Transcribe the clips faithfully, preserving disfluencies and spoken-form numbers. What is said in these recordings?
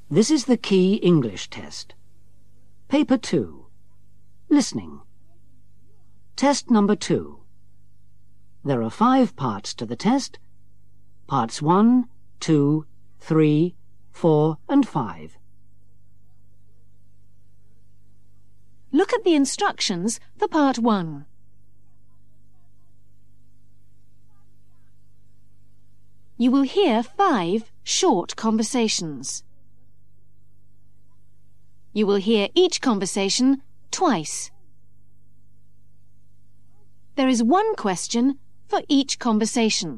This is the Key English test. Paper two. Listening. Test number two. There are five parts to the test. Parts one, two, three, four and five. Look at the instructions for part one. You will hear five short conversations. You will hear each conversation twice. There is one question for each conversation.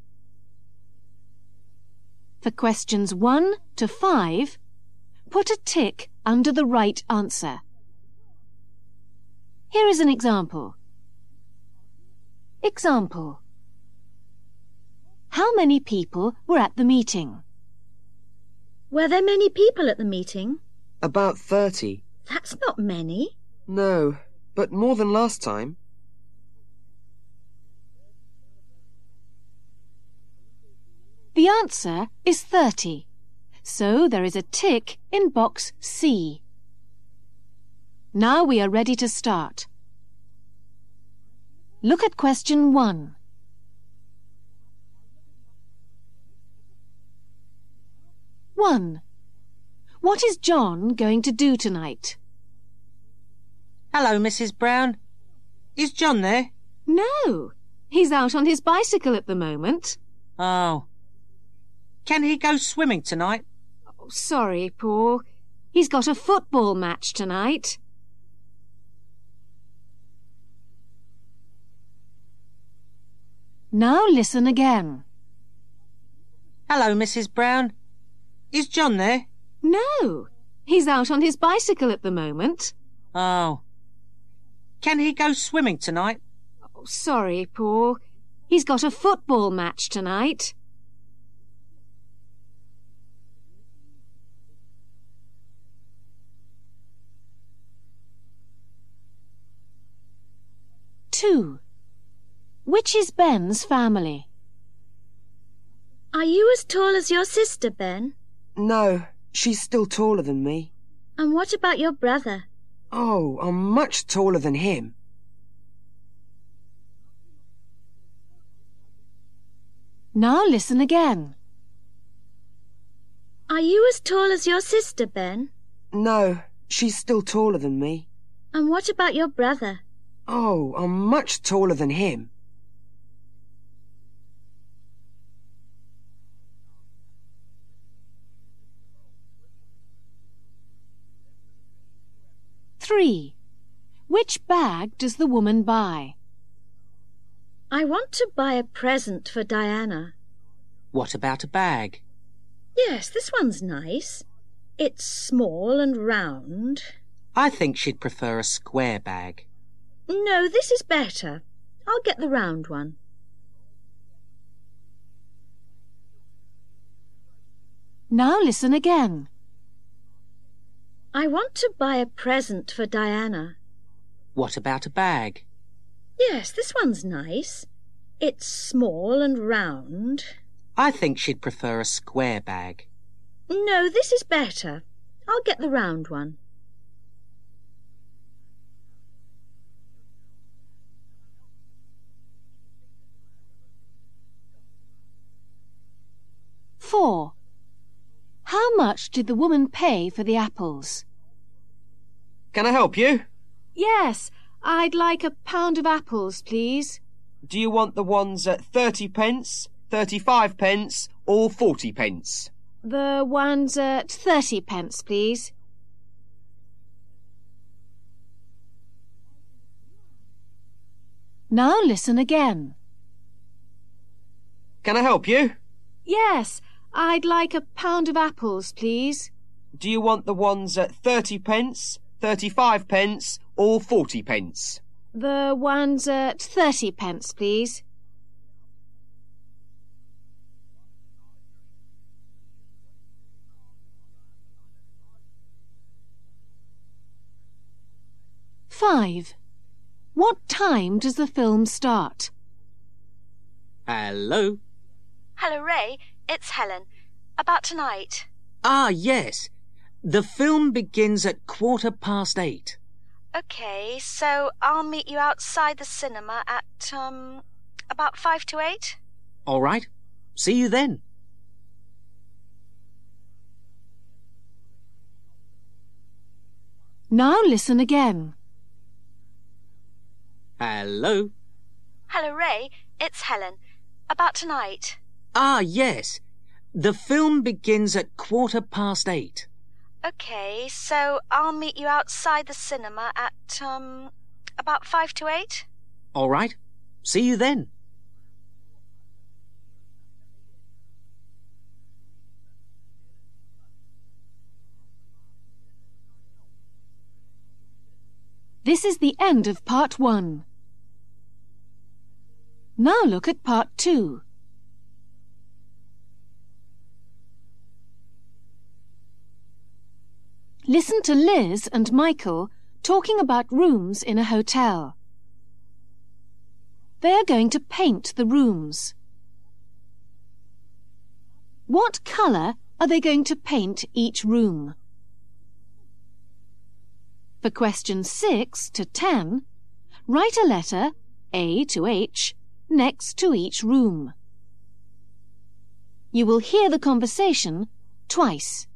For questions one to five, put a tick under the right answer. Here is an example. Example. How many people were at the meeting? Were there many people at the meeting? About thirty. That's not many. No, but more than last time. The answer is thirty, so there is a tick in box C. Now we are ready to start. Look at question one. One. What is John going to do tonight? Hello, Missus Brown. Is John there? No, he's out on his bicycle at the moment. Oh. Can he go swimming tonight? Oh, sorry, Paul. He's got a football match tonight. Now listen again. Hello, Missus Brown. Is John there? No, he's out on his bicycle at the moment. Oh. Can he go swimming tonight? Oh, sorry, Paul. He's got a football match tonight. Two. Which is Ben's family? Are you as tall as your sister, Ben? No, she's still taller than me. And what about your brother? Oh, I'm much taller than him. Now listen again. Are you as tall as your sister, Ben? No, she's still taller than me. And what about your brother? Oh, I'm much taller than him. Three. Which bag does the woman buy? I want to buy a present for Diana. What about a bag? Yes, this one's nice. It's small and round. I think she'd prefer a square bag. No, this is better. I'll get the round one. Now listen again. I want to buy a present for Diana. What about a bag? Yes, this one's nice. It's small and round. I think she'd prefer a square bag. No, this is better. I'll get the round one. Four. How much did the woman pay for the apples? Can I help you? Yes, I'd like a pound of apples, please. Do you want the ones at thirty pence, thirty-five pence or forty pence? The ones at thirty pence, please. Now listen again. Can I help you? Yes, I'd like a pound of apples, please. Do you want the ones at thirty pence, thirty-five pence or forty pence? The ones at thirty pence, please. Five. What time does the film start? Hello? Hello, Ray. It's Helen. About tonight. Ah, yes. The film begins at quarter past eight. OK, so I'll meet you outside the cinema at, um, about five to eight? All right. See you then. Now listen again. Hello. Hello, Ray. It's Helen. About tonight. Ah, yes. The film begins at quarter past eight. OK, so I'll meet you outside the cinema at, um, about five to eight? All right. See you then. This is the end of part one. Now look at part two. Listen to Liz and Michael talking about rooms in a hotel. They are going to paint the rooms. What colour are they going to paint each room? For questions six to ten, write a letter, A to H, next to each room. You will hear the conversation twice.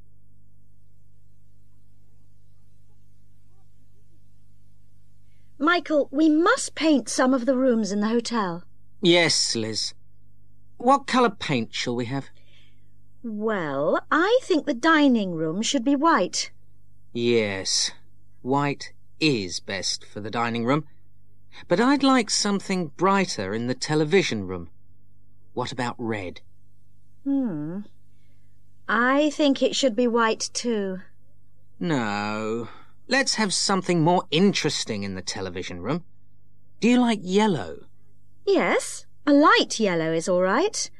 Michael, we must paint some of the rooms in the hotel. Yes, Liz. What colour paint shall we have? Well, I think the dining room should be white. Yes, white is best for the dining room. But I'd like something brighter in the television room. What about red? Hmm. I think it should be white too. No. Let's have something more interesting in the television room. Do you like yellow? Yes, a light yellow is all right.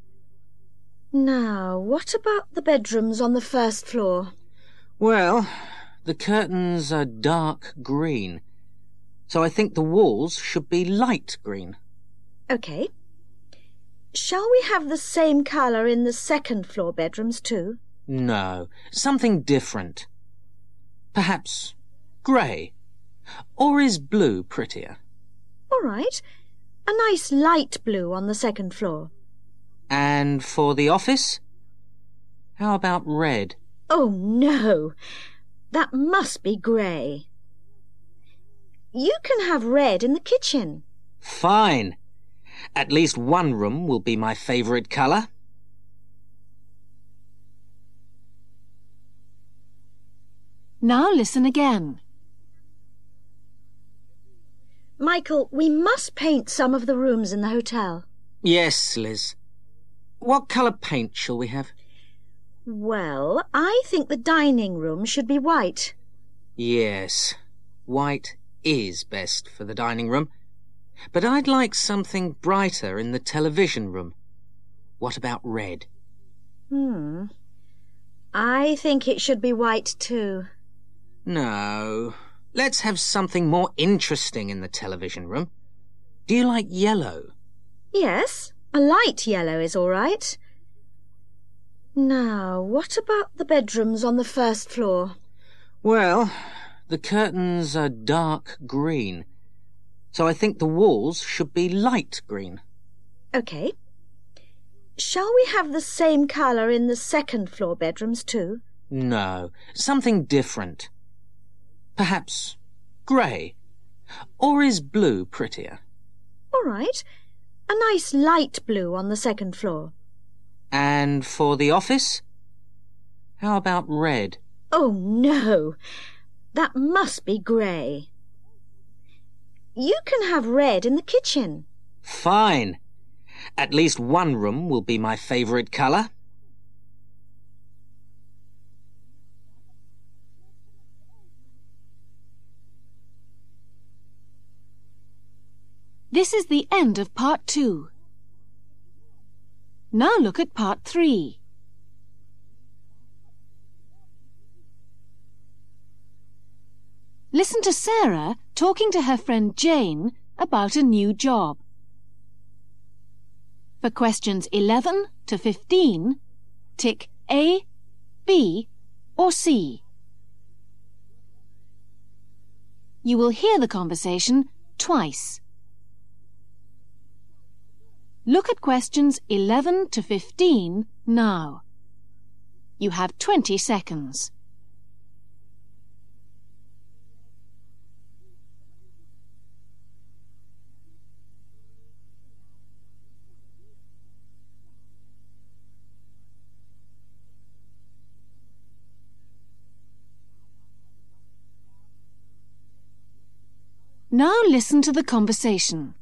Now, what about the bedrooms on the first floor? Well, the curtains are dark green, so I think the walls should be light green. OK. Shall we have the same colour in the second floor bedrooms too? No, something different. Perhaps grey. Or is blue prettier? All right. A nice light blue on the second floor. And for the office? How about red? Oh, no. That must be grey. You can have red in the kitchen. Fine. At least one room will be my favourite colour. Now listen again. Michael, we must paint some of the rooms in the hotel. Yes, Liz. What colour paint shall we have? Well, I think the dining room should be white. Yes, white is best for the dining room. But I'd like something brighter in the television room. What about red? Hmm. I think it should be white too. No. Let's have something more interesting in the television room. Do you like yellow? Yes, a light yellow is all right. Now, what about the bedrooms on the first floor? Well, the curtains are dark green, so I think the walls should be light green. OK. Shall we have the same colour in the second floor bedrooms too? No, something different. Perhaps grey. Or is blue prettier? All right. A nice light blue on the second floor. And for the office? How about red? Oh, no. That must be grey. You can have red in the kitchen. Fine. At least one room will be my favourite colour. This is the end of part two. Now look at part three. Listen to Sarah talking to her friend Jane about a new job. For questions eleven to fifteen, tick A, B or C. You will hear the conversation twice. Look at questions eleven to fifteen now. You have twenty seconds. Now listen to the conversation.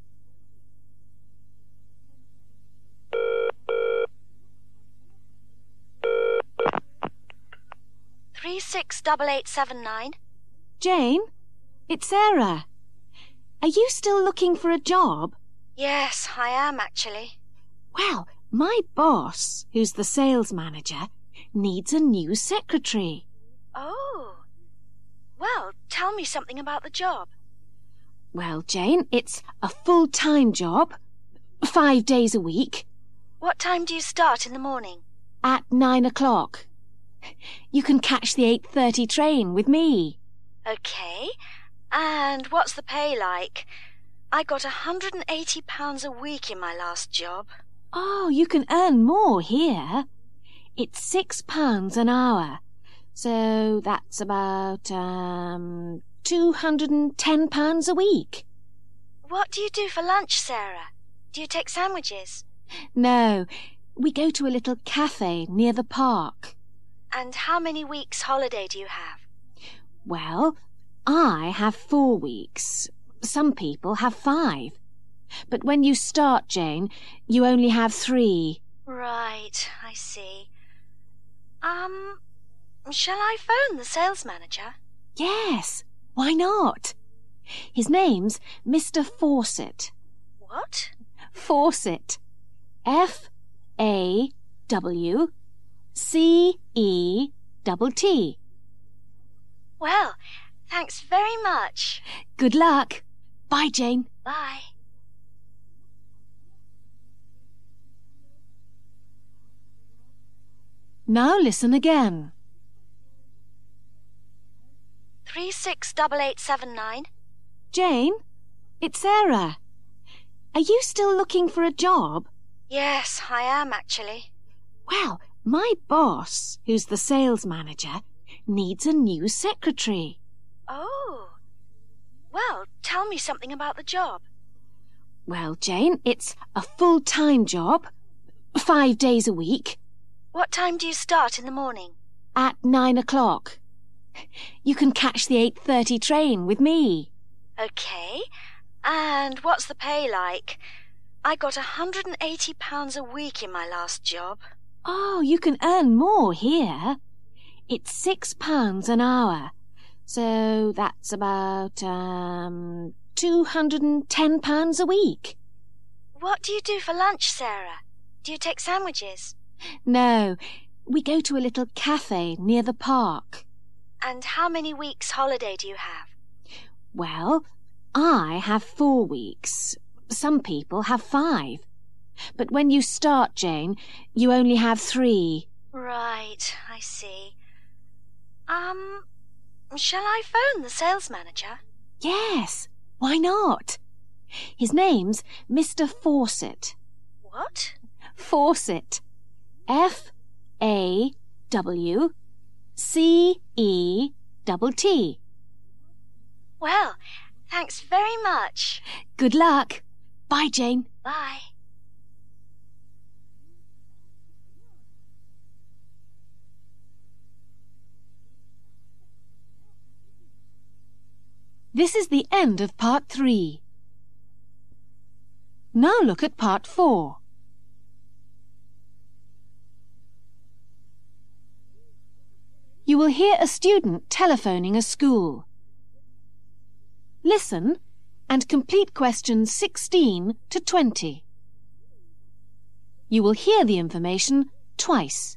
Three six double eight seven nine. Jane, it's Sarah. Are you still looking for a job? Yes, I am actually. Well, my boss, who's the sales manager, needs a new secretary. Oh. Well, tell me something about the job. Well, Jane, it's a full-time job, five days a week. What time do you start in the morning? At nine o'clock. You can catch the eight thirty train with me. OK. And what's the pay like? I got one hundred and eighty pounds a week in my last job. Oh, you can earn more here. It's six pounds an hour. So that's about, um, two hundred and ten pounds a week. What do you do for lunch, Sarah? Do you take sandwiches? No, we go to a little cafe near the park. And how many weeks holiday do you have? Well, I have four weeks. Some people have five. But when you start, Jane, you only have three. Right, I see. Um, shall I phone the sales manager? Yes, why not? His name's Mister Fawcett. What? Fawcett. F A W C E T T. Well, thanks very much. Good luck. Bye, Jane. Bye. Now listen again. Three six double eight seven nine. Jane, it's Sarah. Are you still looking for a job? Yes, I am actually. Well, my boss, who's the sales manager, needs a new secretary. Oh. Well, tell me something about the job. Well, Jane, it's a full-time job, five days a week. What time do you start in the morning? At nine o'clock. You can catch the eight thirty train with me. OK. And what's the pay like? I got one hundred and eighty pounds a week in my last job. Oh, you can earn more here. It's six pounds an hour. So that's about, um, two hundred and ten pounds a week. What do you do for lunch, Sarah? Do you take sandwiches? No, we go to a little cafe near the park. And how many weeks holiday do you have? Well, I have four weeks. Some people have five. But when you start, Jane, you only have three. Right, I see. Um, shall I phone the sales manager? Yes, why not? His name's Mister Fawcett. What? Fawcett. F A W C E T T. Well, thanks very much. Good luck. Bye, Jane. Bye. This is the end of part three. Now look at part four. You will hear a student telephoning a school. Listen and complete questions sixteen to twenty. You will hear the information twice.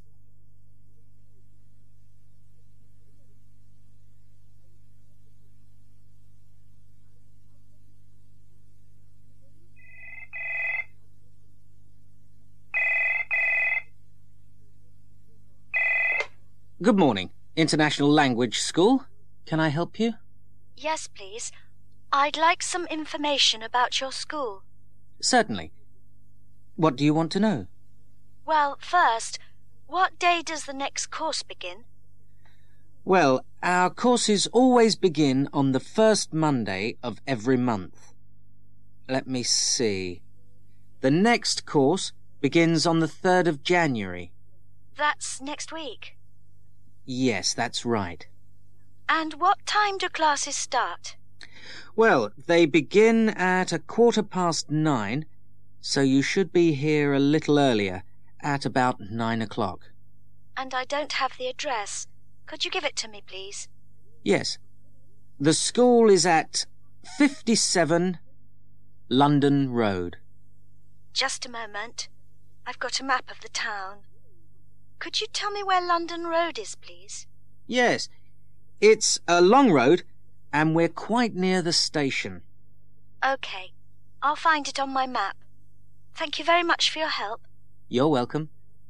Good morning. International Language School. Can I help you? Yes, please. I'd like some information about your school. Certainly. What do you want to know? Well, first, what day does the next course begin? Well, our courses always begin on the first Monday of every month. Let me see. The next course begins on the third of January. That's next week. Yes, that's right. And what time do classes start? Well, they begin at a quarter past nine, so you should be here a little earlier, at about nine o'clock. And I don't have the address. Could you give it to me, please? Yes. The school is at fifty-seven London Road. Just a moment. I've got a map of the town. Could you tell me where London Road is, please? Yes. It's a long road, and we're quite near the station. OK. I'll find it on my map. Thank you very much for your help. You're welcome.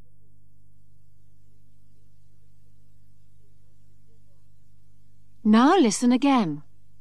Now listen again.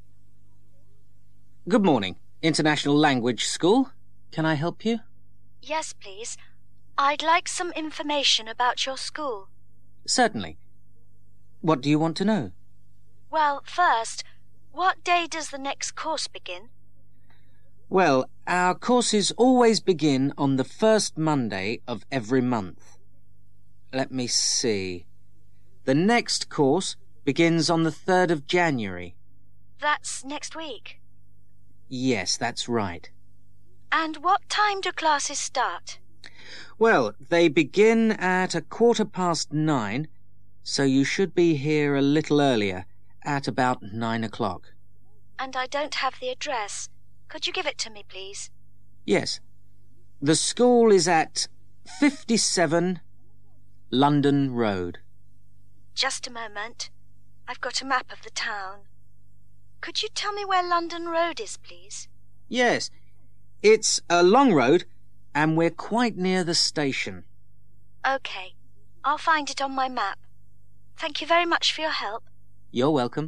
Good morning. International Language School. Can I help you? Yes, please. I'd like some information about your school. Certainly. What do you want to know? Well, first, what day does the next course begin? Well, our courses always begin on the first Monday of every month. Let me see. The next course begins on the third of January. That's next week. Yes, that's right. And what time do classes start? Well, they begin at a quarter past nine, so you should be here a little earlier, at about nine o'clock. And I don't have the address. Could you give it to me, please? Yes. The school is at fifty-seven London Road. Just a moment. I've got a map of the town. Could you tell me where London Road is, please? Yes. It's a long road, and we're quite near the station. OK. I'll find it on my map. Thank you very much for your help. You're welcome.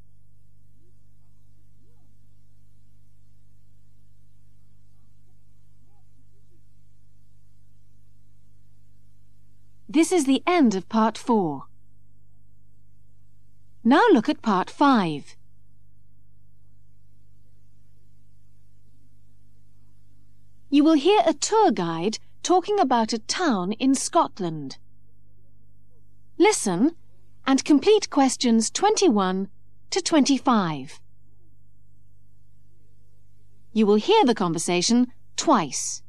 This is the end of part four. Now look at part five. You will hear a tour guide talking about a town in Scotland. Listen and complete questions twenty-one to twenty-five. You will hear the conversation twice.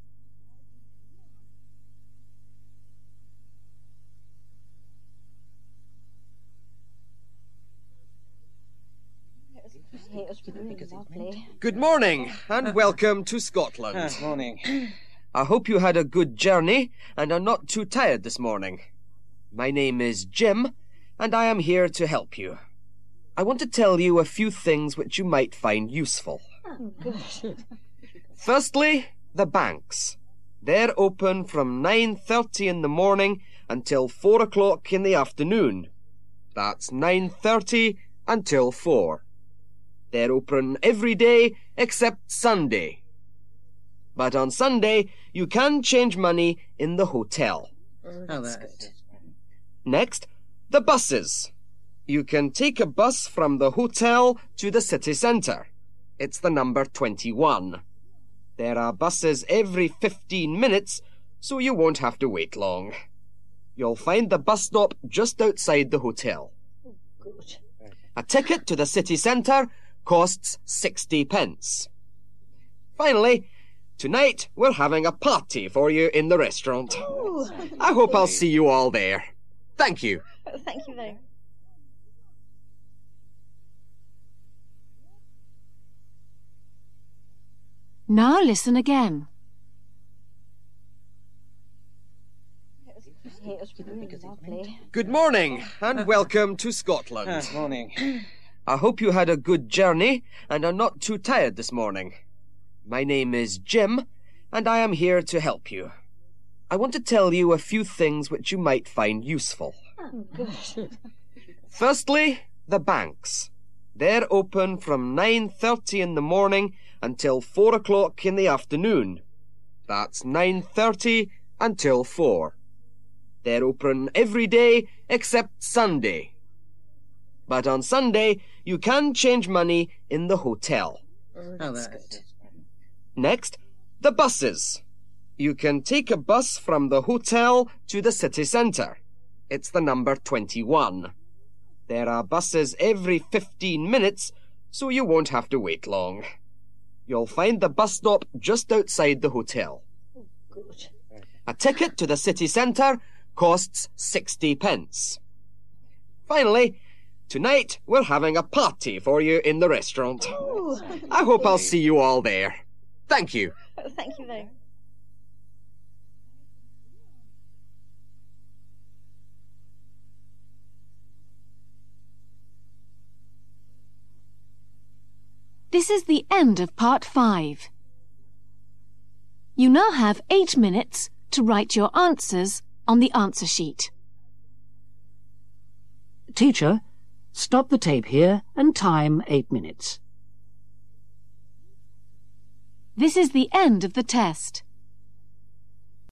Good morning, and welcome to Scotland. Ah, morning. I hope you had a good journey and are not too tired this morning. My name is Jim, and I am here to help you. I want to tell you a few things which you might find useful. Oh, good. Firstly, the banks. They're open from nine thirty in the morning until four o'clock in the afternoon. That's nine thirty until four. They're open every day except Sunday. But on Sunday, you can change money in the hotel. Oh, that's good. Next, the buses. You can take a bus from the hotel to the city centre. It's the number twenty-one. There are buses every fifteen minutes, so you won't have to wait long. You'll find the bus stop just outside the hotel. Good. A ticket to the city centre costs sixty pence. Finally, tonight we're having a party for you in the restaurant. Ooh. I hope I'll see you all there. Thank you. Thank you very much. Now listen again. Good morning, and welcome to Scotland. Ah, morning. I hope you had a good journey and are not too tired this morning. My name is Jim, and I am here to help you. I want to tell you a few things which you might find useful. Oh, good. Firstly, the banks. They're open from nine thirty in the morning until four o'clock in the afternoon. That's nine thirty until four. They're open every day except Sunday. But on Sunday, you can change money in the hotel. Oh, that's good. Next, the buses. You can take a bus from the hotel to the city centre. It's the number twenty-one. There are buses every fifteen minutes, so you won't have to wait long. You'll find the bus stop just outside the hotel. Good. A ticket to the city centre costs sixty pence. Finally, tonight we're having a party for you in the restaurant. Ooh. I hope I'll see you all there. Thank you. Thank you very much. This is the end of part five. You now have eight minutes to write your answers on the answer sheet. Teacher, stop the tape here and time eight minutes. This is the end of the test.